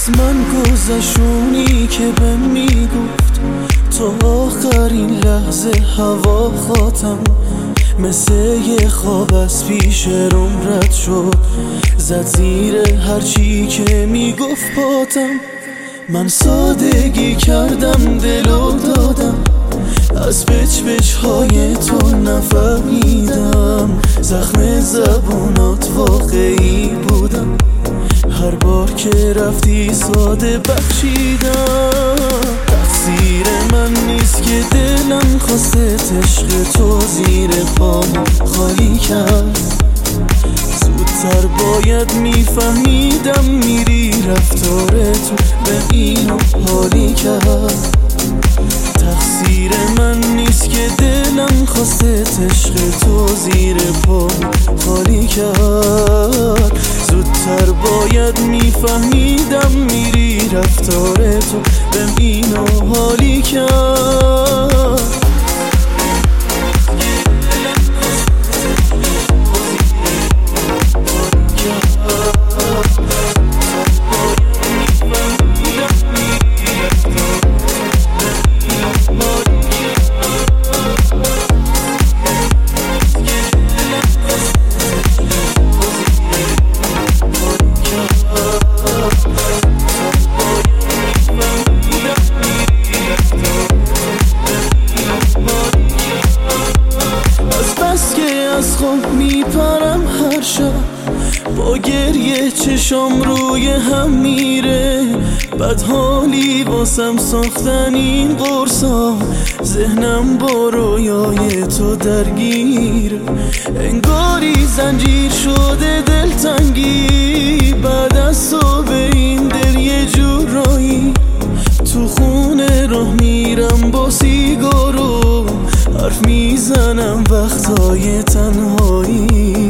از من گذشونی که بهم میگفت تا آخرین لحظه هوا خاتم، مثل یه خواب از پیش روم رد شد، زد زیر هرچی که میگفت پاتم. من سادگی کردم دلو دادم، از بچ های تو نفهمیدم، زخم زبونات واقعی بودم، هر بار که رفتی ساده بخشیدم. تقصیر من نیست که دلم خواست عشق تو زیر پام خالی کرد، زودتر باید میفهمیدم میری رفتار تو به اینو حالی کرد. تقصیر من نیست که دلم خواست عشق تو زیر پام خالی کرد، زودتر باید میفهمیدم میری رفتار تو به اینو حالی کرد. از خواب میپرم هر شب، با گریه چشام روی هم میره، بد حالی واسم ساختن این قرصا، ذهنم با رویای تو درگیره، انگاری زنجیر شده دلتنگی، بعد از تو به این دل یه جورایی، تو خونه راه میرم با سیگارو، حرف میزنم وقتای تنهایی.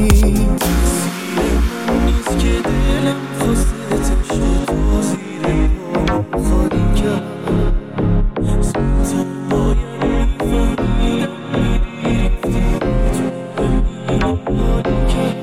نیست که دلم خواست عشق تو زیر پام خالی کرد، زودتر باید میفهمیدم میری رفتار تو به اینو حالی کرد.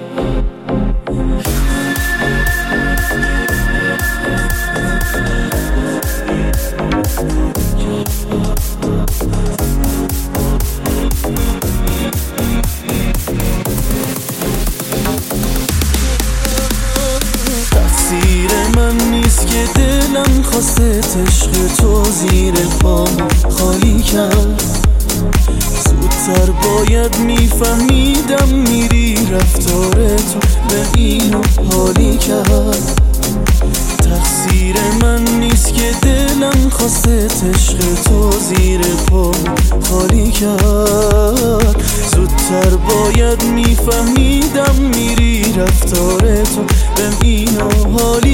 تقصیر من نیست که دلم خواست عشق تو زیر پام خالی کرد، زودتر باید میفهمیدم میری رفتار تو به اینو حالی کرد. تقصیر من نیست که دلم خواست عشق تو زیر پام خالی کرد، زودتر باید میفهمیدم میری رفتار تو به اینو حالی